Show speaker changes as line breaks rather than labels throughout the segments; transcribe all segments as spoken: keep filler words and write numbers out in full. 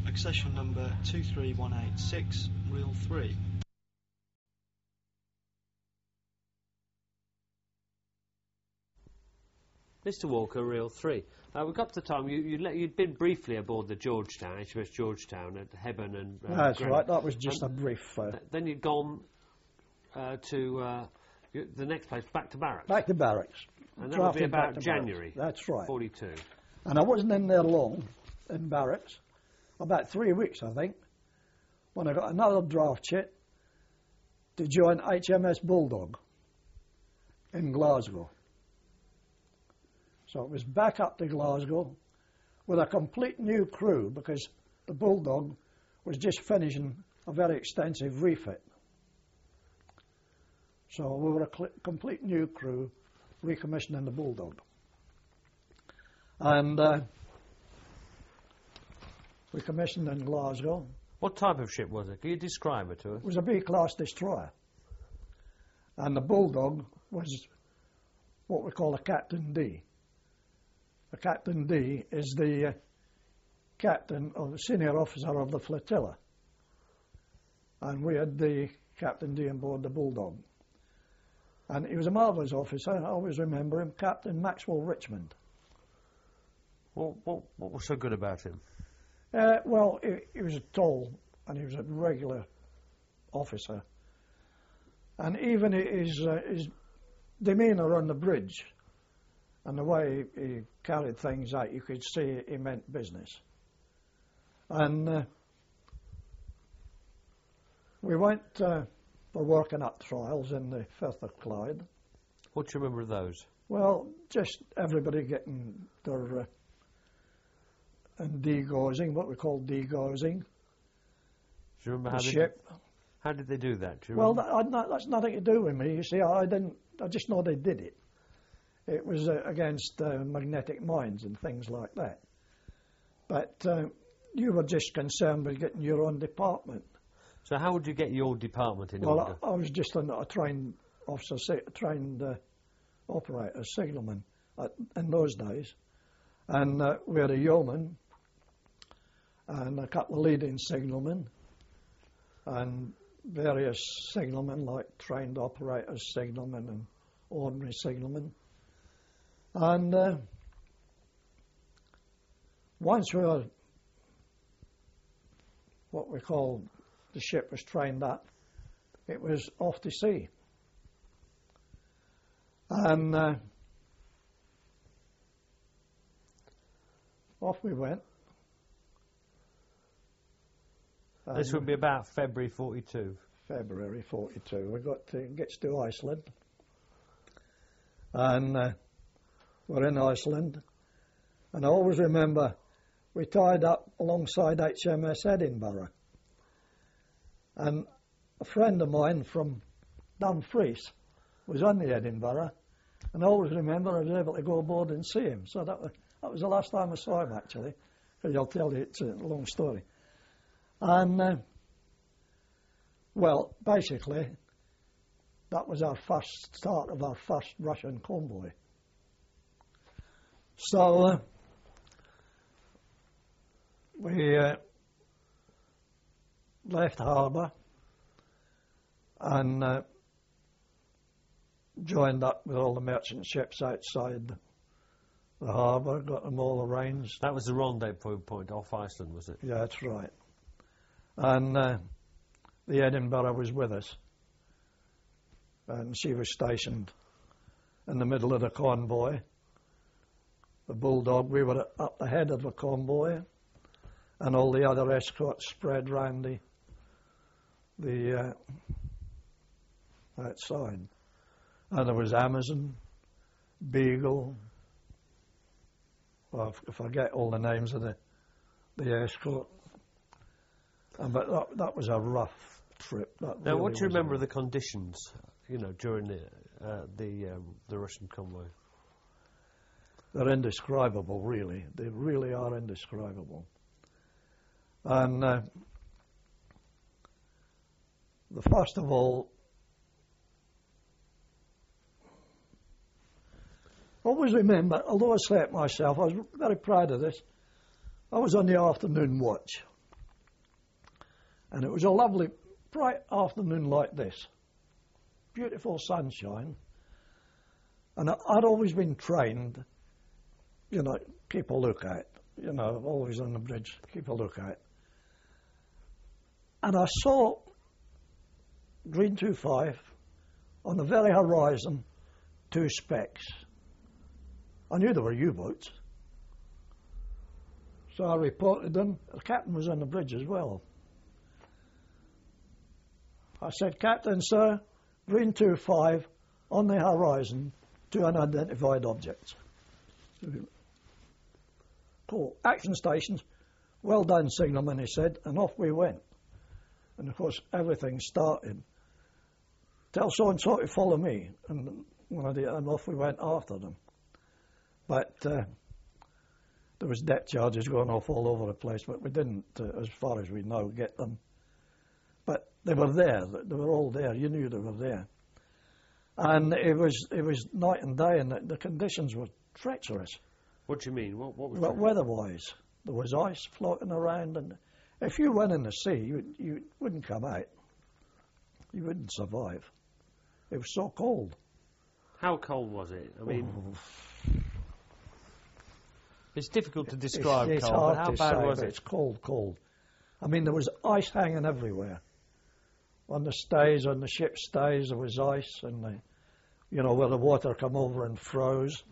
accession number two three one eight six, reel three.
Mister Walker, reel three. Uh, we got to the time you, you let, you'd been briefly aboard the Georgetown, H M S Georgetown at Hebburn and. Uh,
That's
Greenock.
right. That was just
and
a brief. Uh,
th then you'd gone uh, to uh, you, the next place, back to barracks.
back to barracks.
and that would be
Drafted back
about
to
January.
barracks. That's right.
Forty-two.
And I wasn't in there long, in barracks, about three weeks, I think, when I got another draft chit to join H M S Bulldog in Glasgow. So it was back up to Glasgow with a complete new crew because the Bulldog was just finishing a very extensive refit. So we were a cl- complete new crew recommissioning the Bulldog. And uh, we commissioned in Glasgow.
What type of ship was it? Can you describe it to us?
It was a B-class destroyer. And the Bulldog was what we call a Captain D. A Captain D is the uh, captain or the senior officer of the flotilla. And we had the Captain D on board the Bulldog. And he was a marvellous officer. I always remember him, Captain Maxwell Richmond.
What, what, what was so good about him?
Uh, well, he, he was tall and he was a regular officer. And even his, uh, his demeanour on the bridge and the way he, he carried things out, you could see he meant business. And uh, we went uh, for working up trials in the Firth of Clyde.
What do you remember of those?
Well, just everybody getting their... Uh, and degaussing, what we call degaussing.
Do you remember
the
how
ship.
They, how did they do that? Do you
well,
remember?
that, I'd not, that's nothing to do with me. You see, I didn't. I just know they did it. It was uh, against uh, magnetic mines and things like that. But uh, you were just concerned with getting your own department.
So how would you get your department in
well,
order?
I, I was just a, a trained officer, a trained uh, operator, signalman at, in those days, and uh, we had a yeoman and a couple of leading signalmen, and various signalmen like trained operators, signalmen and ordinary signalmen. And uh, once we were, what we call, the ship was trained up, it was off to sea. And uh, off we went.
This would be about February forty-two.
February forty-two. We got to gets to Iceland, and uh, we're in Iceland. And I always remember we tied up alongside H M S Edinburgh, and a friend of mine from Dumfries was on the Edinburgh, and I always remember I was able to go aboard and see him. So that was that was the last time I saw him actually, because I'll tell you it's a long story. And, uh, well, basically, that was our first start of our first Russian convoy. So, uh, we uh, left harbour and uh, joined up with all the merchant ships outside the harbour, got them all arranged.
That was the rendezvous point off Iceland, was it?
Yeah, that's right. And uh, the Edinburgh was with us, and she was stationed in the middle of the convoy. The Bulldog, we were up the head of the convoy, and all the other escorts spread round the the uh, outside. And there was Amazon, Beagle. Well, I forget all the names of the the escort. And, but that, that was a rough trip. That
now,
really
what do you
was
remember
a,
of the conditions, you know, during the uh, the um, the Russian convoy?
They're indescribable, really. They really are indescribable. And uh, the first of all, always remember, although I say it myself, I was very proud of this. I was on the afternoon watch. And it was a lovely, bright afternoon like this. Beautiful sunshine. And I, I'd always been trained, you know, keep a lookout. You know, always on the bridge, keep a lookout. And I saw Green two five on the very horizon, two specks. I knew they were U-boats. So I reported them. The captain was on the bridge as well. I said, Captain, sir, Green two five on the horizon, two unidentified objects. Cool. Action stations. Well done, signalman, he said, and off we went. And of course, everything started. Tell so-and-so to follow me. And, and off we went after them. But uh, there was depth charges going off all over the place, but we didn't, uh, as far as we know, get them. But they were there. They were all there. You knew they were there. And it was it was night and day, and the, the conditions were treacherous.
What do you mean? What, what was
well, weather-wise, there was ice floating around, and if you went in the sea, you, you wouldn't come out. You wouldn't survive. It was so cold.
How cold was it? I mean,
oh.
It's difficult to describe
it's, it's
cold,
hard
but how
to
bad
say,
was
but
it?
It's cold, cold. I mean, there was ice hanging everywhere. On the stays, on the ship stays, there was ice, and the, you know, where the water come over and froze.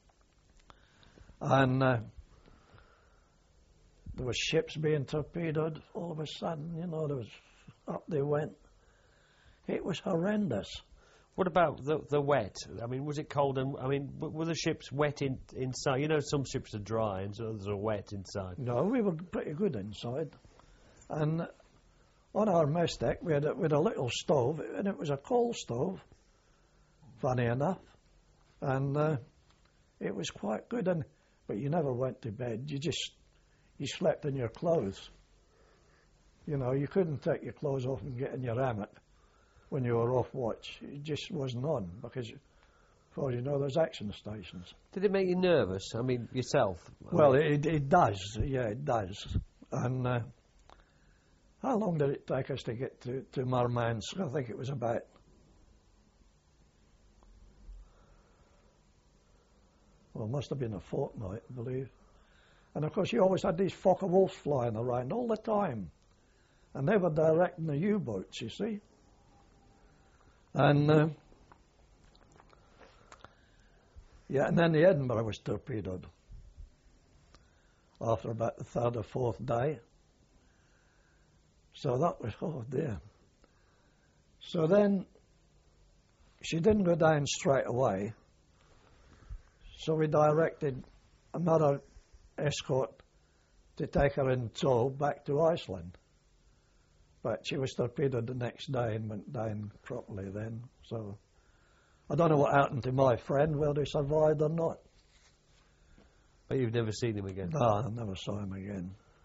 And uh, there were ships being torpedoed all of a sudden, you know, there was, up they went. It was horrendous.
What about the the wet? I mean, was it cold? And I mean, w- were the ships wet in, inside? You know, some ships are dry and others are wet inside.
No, we were pretty good inside. And on our mess deck, we had a, we had a little stove, and it was a coal stove, funny enough. And uh, it was quite good. And but you never went to bed. You just you slept in your clothes. You know, you couldn't take your clothes off and get in your hammock when you were off watch. It just wasn't on, because, as far as you know, there's action stations.
Did it make you nervous? I mean, yourself?
Well, it, it does. Yeah, it does. And uh, how long did it take us to get to, to Murmansk? I think it was about well, it must have been a fortnight, I believe. And of course, you always had these Fokker-Wulfs flying around all the time, and they were directing the U-boats, you see. And uh, yeah, and then the Edinburgh was torpedoed after about the third or fourth day. So that was, oh dear. So then she didn't go down straight away. So we directed another escort to take her in tow back to Iceland. But she was torpedoed the next day and went down properly then. So I don't know what happened to my friend, whether he survived or not.
But you've never seen him again?
No, I never saw him again.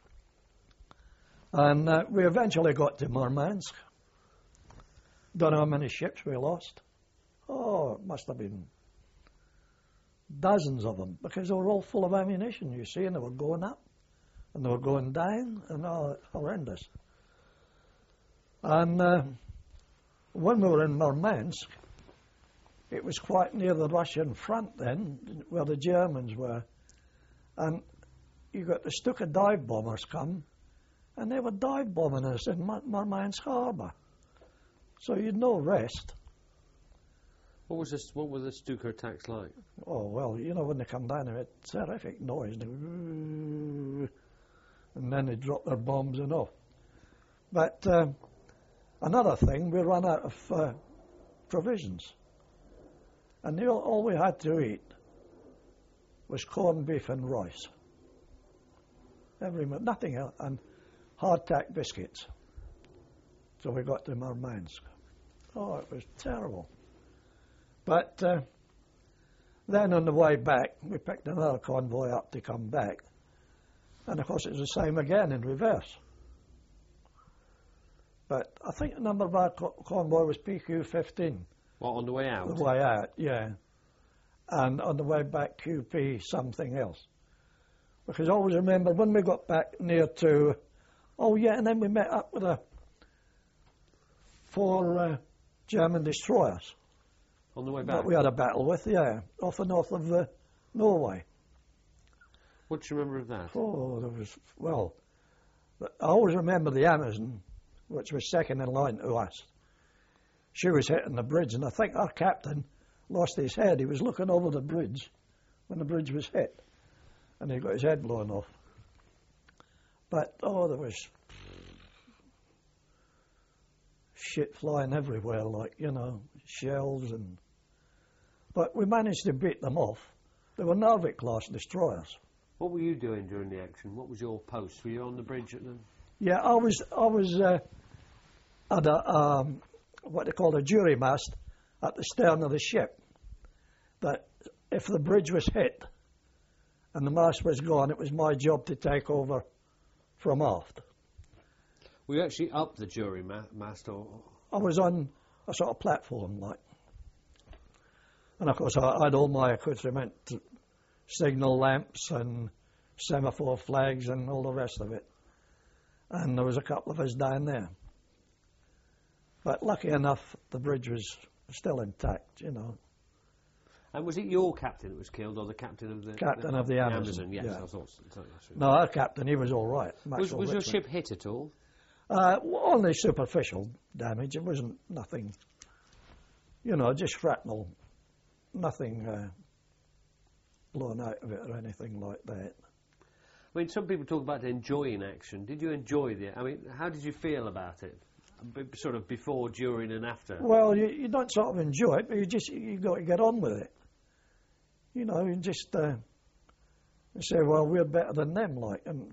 And uh, we eventually got to Murmansk. Don't know how many ships we lost. Oh, it must have been dozens of them, because they were all full of ammunition, you see, and they were going up and they were going down, and oh, it's horrendous. And uh, when we were in Murmansk, it was quite near the Russian front then, where the Germans were, and you got the Stuka dive bombers come, and they were dive bombing us in Mur- Murmansk harbour. So you'd no rest.
What was this? What were the Stuka attacks like?
Oh, well, you know, when they come down, they made terrific noise. They, and then they drop their bombs and off. But uh, another thing, we ran out of uh, provisions. And the, all we had to eat was corned beef and rice. Every nothing else. And hardtack biscuits. So we got to Murmansk. Oh, it was terrible. But uh, then on the way back, we picked another convoy up to come back. And of course it was the same again in reverse. But I think the number of our co- convoy was P Q fifteen.
What, on the way out?
The way out, yeah. And on the way back, Q P something else. Because I always remember when we got back near to, oh yeah, and then we met up with a four uh, German destroyers
On the way back?
that we had a battle with, yeah, off the north of uh, Norway.
What do you remember of that?
Oh, there was, well, I always remember the Amazon, which was second in line to us. She was hitting the bridge, and I think our captain lost his head. He was looking over the bridge when the bridge was hit, and he got his head blown off. But, oh, there was shit flying everywhere, like, you know, shells and... But we managed to beat them off. They were Narvik-class destroyers.
What were you doing during the action? What was your post? Were you on the bridge at the...
Yeah, I was I was uh, at a, um, what they call a jury mast at the stern of the ship. That if the bridge was hit and the mast was gone, it was my job to take over from aft.
Were you actually up the jury ma- mast or...
I was on a sort of platform, like. And of course, I, I had all my accoutrement, signal lamps and semaphore flags and all the rest of it. And there was a couple of us down there. But lucky enough, the bridge was still intact, you know.
And was it your captain that was killed, or the captain of the...
Captain
the,
of the Amazon,
yes,
yeah.
I thought so. so that's right.
No, our captain, he was all right.
Was,
Maxwell
was your
Richmond.
ship hit at all?
Uh, only superficial damage. It wasn't nothing, you know, just shrapnel. Nothing uh, blown out of it or anything like that.
I mean, some people talk about enjoying action. Did you enjoy the... I mean, how did you feel about it? B- sort of before, during and after?
Well, you, you don't sort of enjoy it, but you just, you got to get on with it. You know, you just uh, you say, well, we're better than them, like, and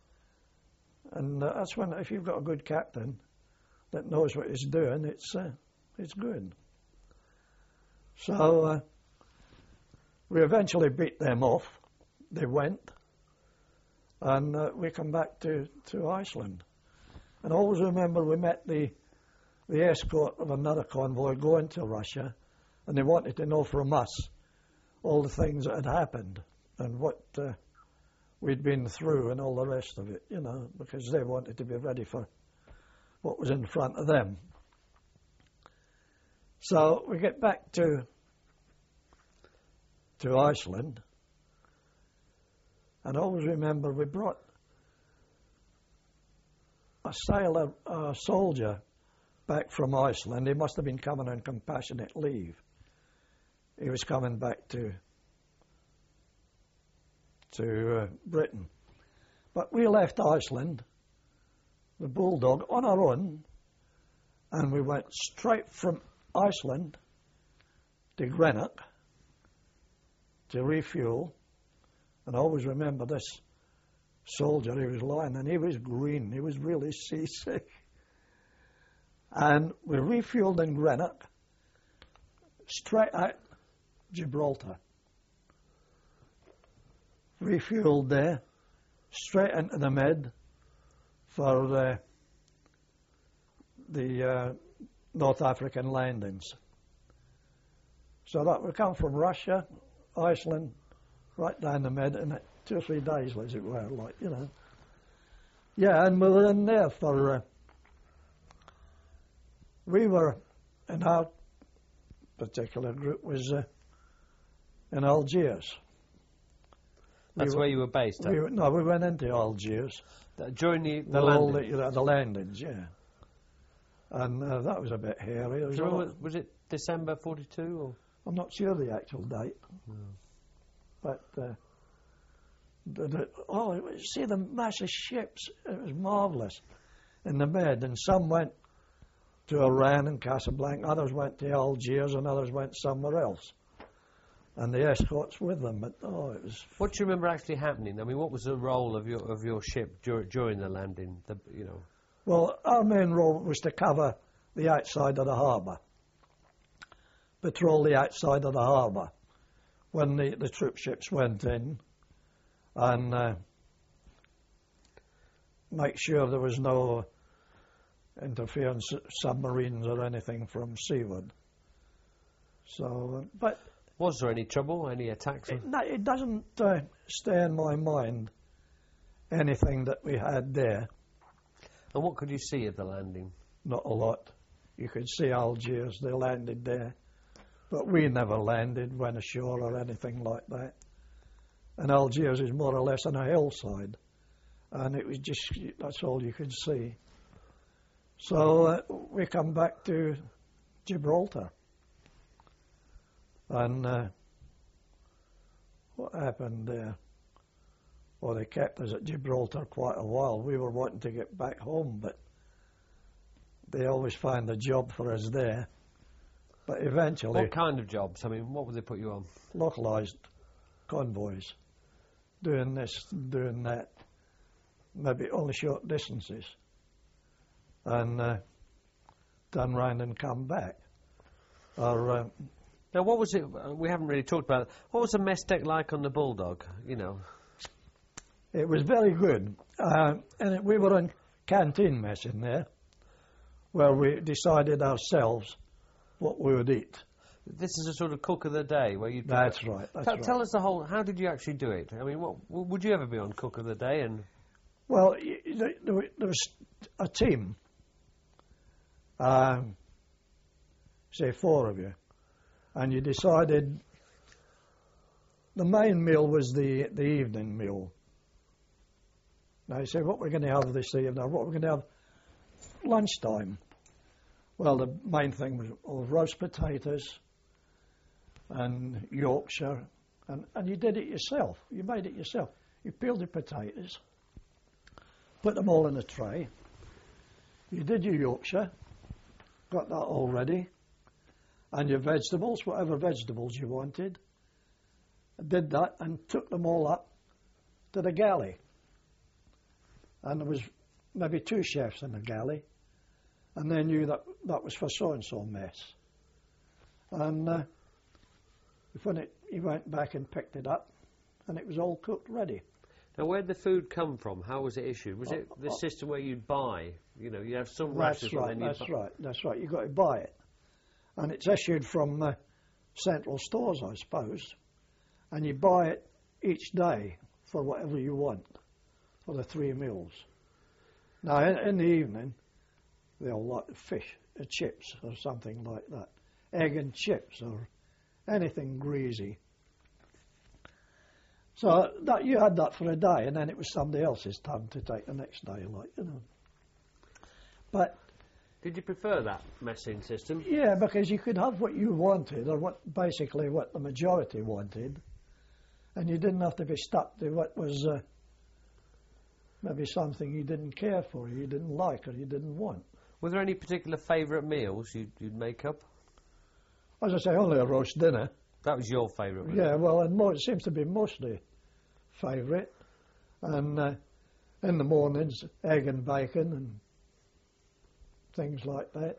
and uh, that's when, if you've got a good captain that knows what he's doing, it's uh, it's good. So uh, we eventually beat them off. They went, and uh, we come back to, to Iceland. And I always remember we met the the escort of another convoy going to Russia, and they wanted to know from us all the things that had happened and what uh, we'd been through and all the rest of it, you know, because they wanted to be ready for what was in front of them. So we get back to to Iceland, and I always remember we brought a sailor, a soldier, back from Iceland. He must have been coming on compassionate leave. He was coming back to to uh, Britain. But we left Iceland, the Bulldog, on our own, and we went straight from Iceland to Greenock to refuel. And I always remember this soldier, he was lying and he was green, he was really seasick. And we refueled in Greenock, straight out Gibraltar. Refueled there, straight into the Med for uh, the uh, North African landings. So that we come from Russia, Iceland, right down the Med in two or three days, as it were, like, you know. Yeah, and we were in there for... Uh, we were, in our particular group, was uh, in Algiers.
That's
we were,
where you were based,
we were, No, we went into Algiers.
Th- During the, the
The, all
landing?
the, the landings, yeah. And uh, that was a bit hairy. There was,
Do you
a lot-
remember, was it December forty-two? Or?
I'm not sure the actual date.
No.
But, uh, the, the, oh, it was- see the massive ships, it was marvellous in the Med, and some went to Iran and Casablanca, others went to Algiers, and others went somewhere else. And the escorts with them, but oh, it was...
What do you remember actually happening? I mean, what was the role of your of your ship dur- during the landing? The, you know,
Well, our main role was to cover the outside of the harbour, patrol the outside of the harbour when the, the troop ships went in, and uh, make sure there was no interference submarines or anything from seaward. So, uh, but
was there any trouble, any attacks?
it, no, it doesn't uh, stay in my mind anything that we had there.
And what could you see at the landing?
Not a lot. you could see Algiers, they landed there. But we never landed, went ashore or anything like that. And Algiers is more or less on a hillside. And it was just, that's all you could see. So uh, we come back to Gibraltar. And uh, what happened there? Well, they kept us at Gibraltar quite a while. We were wanting to get back home, but they always find a job for us there. But eventually...
What kind of jobs? I mean, what would they put you on?
Localised convoys. Doing this, doing that. Maybe only short distances. And uh, turn round and come back. Or... Uh,
Now, what was it? Uh, we haven't really talked about it. What was the mess deck like on the Bulldog? You know,
it was very good, uh, and it, we were on canteen mess in there, where we decided ourselves what we would eat.
This is a sort of cook of the day where you.
That's right. That's
T-
right.
Tell us the whole. How did you actually do it? I mean, what w- would you ever be on cook of the day? And
well, y- y- there, there was a team, um, say four of you. And you decided the main meal was the the evening meal. Now you say, what we're going to have this evening, what we're going to have lunchtime. Well, the main thing was all roast potatoes and Yorkshire, and, and you did it yourself. You made it yourself. You peeled the potatoes, put them all in a tray. You did your Yorkshire, got that all ready. And your vegetables, whatever vegetables you wanted. I did that and took them all up to the galley. And there was maybe two chefs in the galley. And they knew that that was for so-and-so mess. And uh, when it, he went back and picked it up, and it was all cooked ready.
now, where'd the food come from? How was it issued? Was
Oh,
it the
oh.
system where you'd buy? You know, you have some
That's
rations
right,
and then
that's
you'd bu-
right, that's right. You've got to buy it. And it's issued from uh, central stores, I suppose. And you buy it each day for whatever you want, for the three meals. Now, in, in the evening, they'll like fish, uh, chips or something like that. Egg and chips or anything greasy. So that you had that for a day, and then it was somebody else's turn to take the next day, like, you know. But...
Did you prefer that messing system?
yeah, because you could have what you wanted, or what basically what the majority wanted, and you didn't have to be stuck to what was uh, maybe something you didn't care for, you didn't like, or you didn't want.
Were there any particular favourite meals you'd, you'd make up?
As I say, only a roast dinner.
That was your favourite meal?
Yeah, well, and more, it seems to be mostly favourite. And uh, in the mornings, egg and bacon and things like that.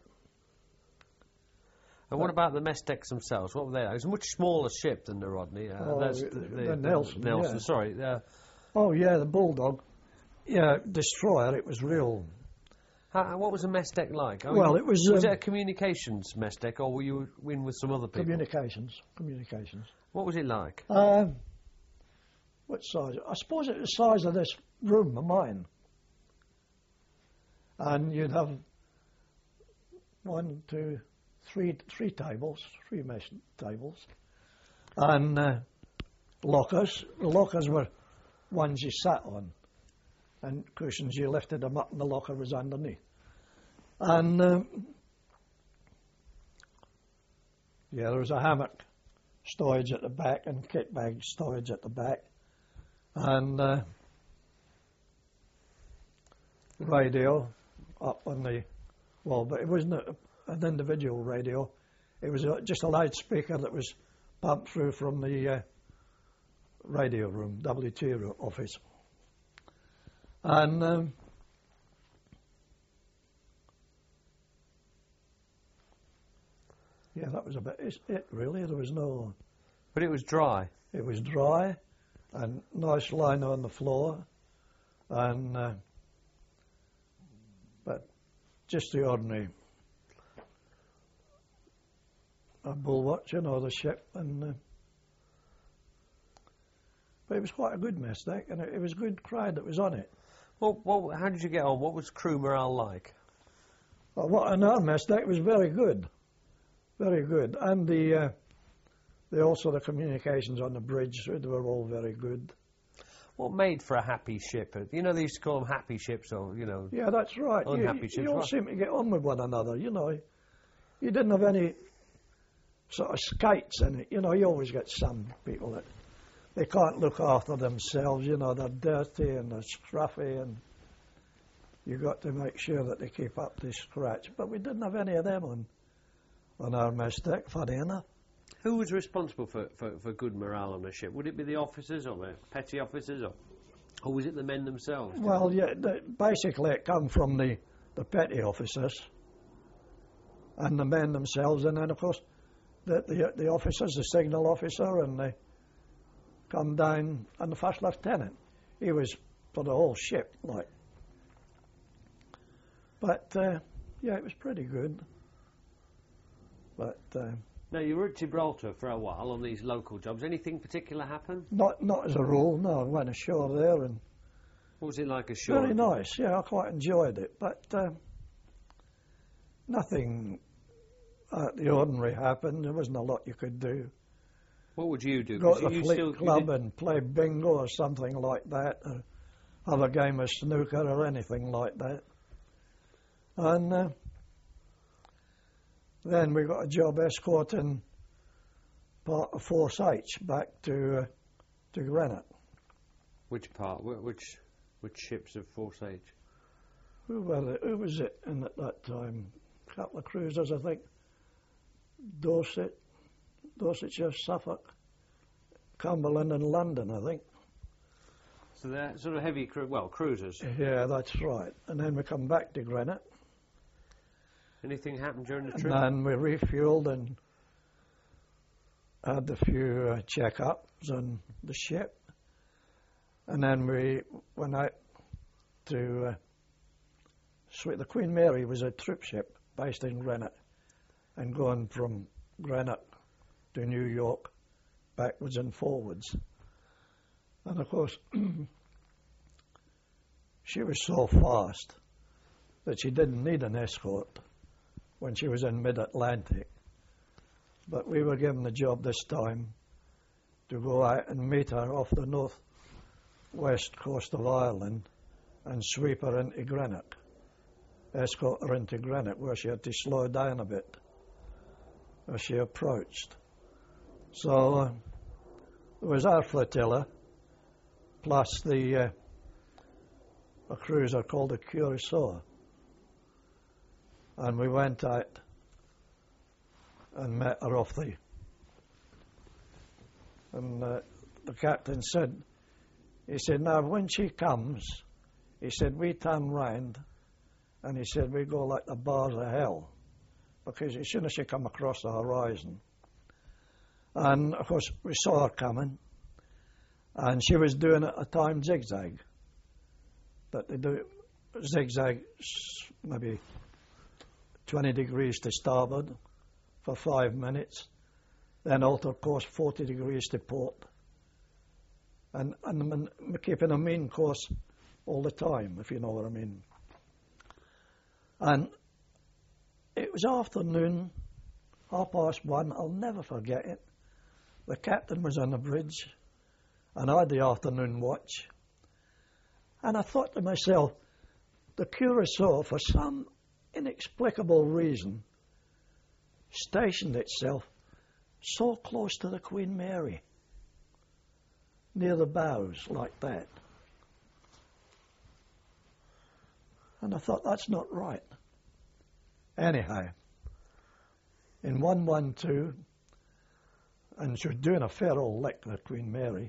And what about the mess decks themselves? What were they like? It was a much smaller ship than the Rodney. Uh,
Oh,
that's
the-
the,
the Nelson,
Nelson,
yeah.
sorry. Uh,
Oh, yeah, the Bulldog. Yeah, Destroyer, it was real.
how, what was a mess deck like? I
Well,
mean,
it was,
Was
um,
it a communications mess deck, or were you in with some other people?
Communications, communications.
What was it like?
Um, what size? I suppose it was the size of this room of mine. And you'd have one, two, three, three tables, three mesh tables, and uh, lockers. The lockers were ones you sat on, and cushions you lifted them up, and the locker was underneath. And um, yeah, there was a hammock storage at the back and kit bag storage at the back, and uh, radio up on the wall, but it wasn't a, an individual radio. It was a, just a loudspeaker that was pumped through from the uh, radio room, W T office. And um, yeah, that was about it, really. There was no...
But it was dry.
It was dry and nice line on the floor, and uh, but just the ordinary a bulwark, you know, the ship, and uh, but it was quite a good mess deck, and it, it was a good crowd that was on it.
Well, well, how did you get on? What was crew morale like?
Well, what in our mess deck was very good, very good, and the uh, the also the communications on the bridge, they were all very good.
What made for a happy ship? You know, they used to call them happy ships, or you know.
Yeah, that's right.
Unhappy
you,
ships.
you all
What?
seem to get on with one another. You know, you didn't have any sort of skates in it. You know, you always get some people that they can't look after themselves. You know, they're dirty and they're scruffy, and you got to make sure that they keep up to scratch. But we didn't have any of them on on our mess deck. Funny enough.
Who was responsible for, for, for good morale on a ship? Would it be the officers or the petty officers, or, or was it the men themselves?
Well, yeah, the, basically it come from the, the petty officers and the men themselves, and then of course the, the the officers, the signal officer, and they come down, and the first lieutenant. He was for the whole ship, like. But uh, yeah, it was pretty good. But. Uh,
Now, you were at Gibraltar for a while on these local jobs. Anything particular happen?
Not not as a rule, no. I went ashore there, and
What was it like ashore?
very nice. Yeah, I quite enjoyed it. But uh, nothing out of the ordinary happened. There wasn't a lot you could do.
What would you do?
Go
'Cause
to the
you
fleet
still, you
club
did-
and play bingo or something like that, or have a game of snooker or anything like that. And uh, then we got a job escorting part of Force H back to uh, to Greenock.
Which part? Wh- Which which ships of Force H?
Who was it? Who was it in at that time? A couple of cruisers, I think. Dorset, Dorsetshire, Suffolk, Cumberland, and London, I think.
So they're sort of heavy, cru- well, cruisers.
Yeah, that's right. And then we come back to Greenock.
Anything happened during the
And
trip?
then we refueled and had a few uh, check-ups on the ship. And then we went out to uh, Swe- the Queen Mary was a troop ship based in Greenock, and going from Greenock to New York backwards and forwards. And of course, she was so fast that she didn't need an escort when she was in mid-Atlantic. But we were given the job this time to go out and meet her off the north-west coast of Ireland and sweep her into Greenock, escort her into Greenock, where she had to slow down a bit as she approached. So uh, there was our flotilla, plus the uh, a cruiser called the Curacao. And we went out and met her off the... And uh, the captain said, he said, now when she comes, he said, we turn round, and he said, we go like the bars of hell, because as soon as she come across the horizon. And of course we saw her coming, and she was doing at a time zigzag. That they do zigzag maybe twenty degrees to starboard for five minutes, then alter course forty degrees to port, and, and keeping a mean course all the time, if you know what I mean. And it was afternoon, half past one, I'll never forget it. The captain was on the bridge, and I had the afternoon watch. And I thought to myself, the Curacao, for some inexplicable reason, stationed itself so close to the Queen Mary, near the bows, like that. And I thought, that's not right. Anyhow, in one one two, and she was doing a fair old lick, the Queen Mary,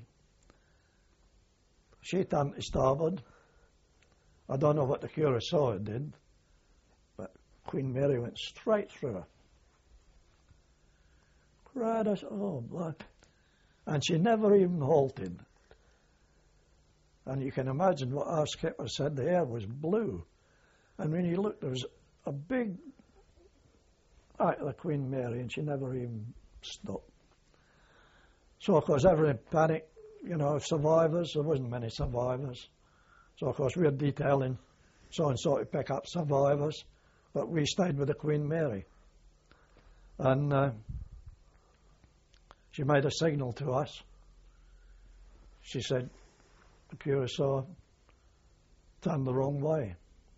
she turned to starboard. I don't know what the Curacao did, but Queen Mary went straight through her. Cried us, oh, blood. And she never even halted. And you can imagine what our skipper said, the air was blue. And when you looked, there was a big out of the Queen Mary, and she never even stopped. So, of course, everyone panicked. You know, survivors, there wasn't many survivors. So, of course, we were detailing so-and-so to pick up survivors. but we stayed with the Queen Mary. And uh, she made a signal to us. She said, the Curacao turned the wrong way.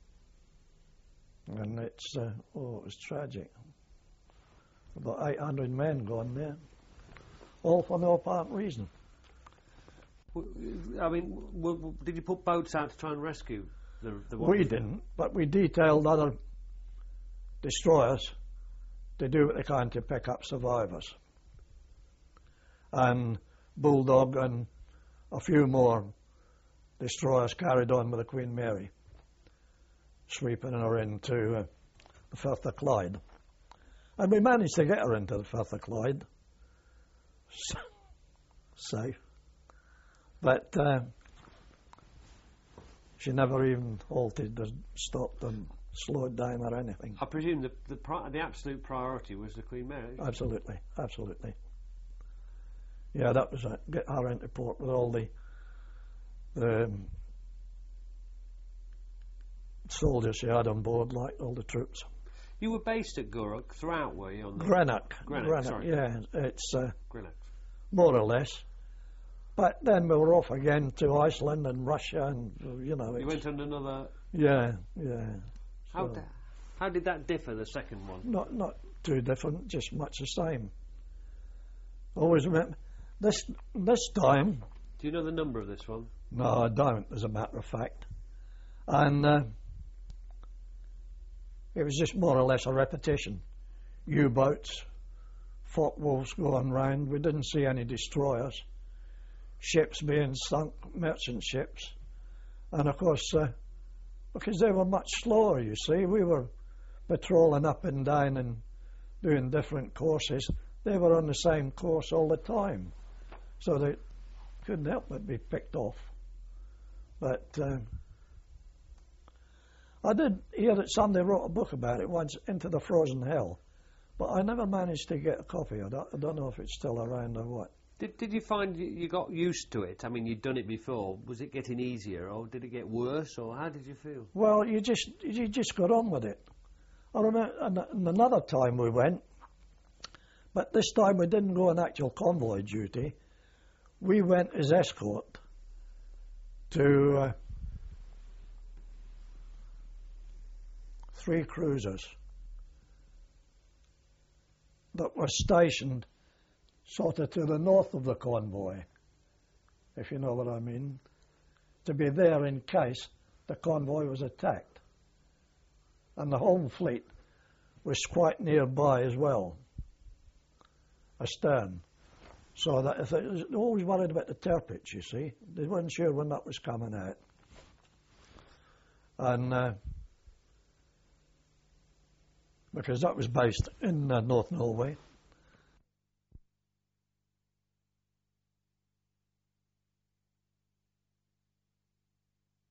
And it's, uh, oh, it was tragic. About eight hundred men gone there, all for no apparent reason.
I mean, w- w- did you put boats out to try and rescue the, the
We didn't, but we detailed other destroyers to do what they can to pick up survivors. And Bulldog and a few more destroyers carried on with the Queen Mary, sweeping her into uh, the Firth of Clyde. And we managed to get her into the Firth of Clyde, safe. But uh, she never even halted or stopped and slowed down or anything.
I presume the the, pri- the absolute priority was the Queen Mary.
Absolutely, absolutely. Yeah, that was it. Get her into port with all the the um, soldiers she had on board, like all the troops.
You were based at Gourock throughout, were you? On the
Greenock.
Greenock,
Greenock,
sorry.
yeah, it's uh,
Greenock.
more or less. But then we were off again to Iceland and Russia, and uh, you know.
You went on another.
Yeah, yeah.
How,
So
da- how did that differ? The second one.
not not too different, just much the same. Always remember this this time.
Do you know the number of this one?
No, I don't, as a matter of fact. And uh, it was just more or less a repetition. U-boats, Focke-Wulfs going round. We didn't see any destroyers. Ships being sunk, merchant ships. And of course, uh, because they were much slower, you see, we were patrolling up and down and doing different courses. They were on the same course all the time. So they couldn't help but be picked off. But uh, I did hear that somebody wrote a book about it once, Into the Frozen Hell, but I never managed to get a copy. I don't, I don't know if it's still around or what.
Did Did you find you, you got used to it? I mean, you'd done it before. Was it getting easier, or did it get worse, or how did you feel?
Well, you just you just got on with it. I remember and, and another time we went, but this time we didn't go on actual convoy duty. We went as escort to uh, three cruisers that were stationed sort of to the north of the convoy, if you know what I mean, to be there in case the convoy was attacked. And the home fleet was quite nearby as well, astern. So that if it was always worried about the Tirpitz, you see. They weren't sure when that was coming out. And uh, because that was based in uh, North Norway.